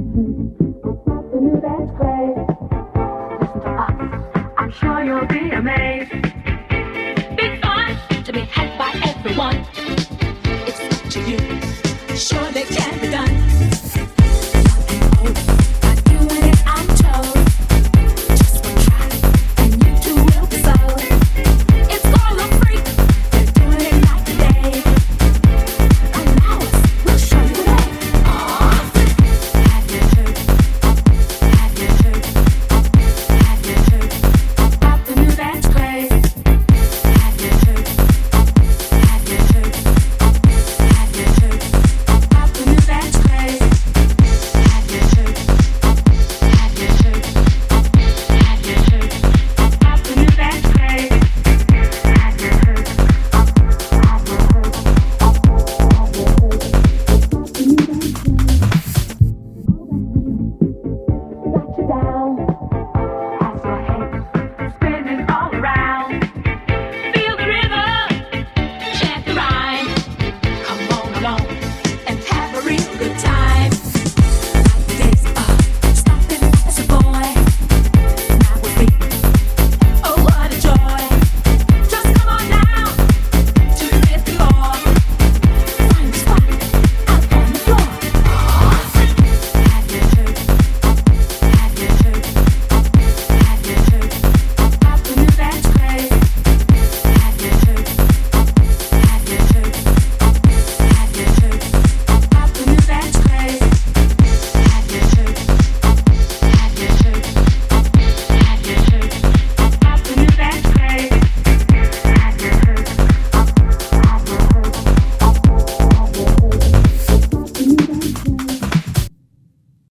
Something new that's great. Listen to us. I'm sure you'll be amazed. Big fun to be had by everyone. It's up to you.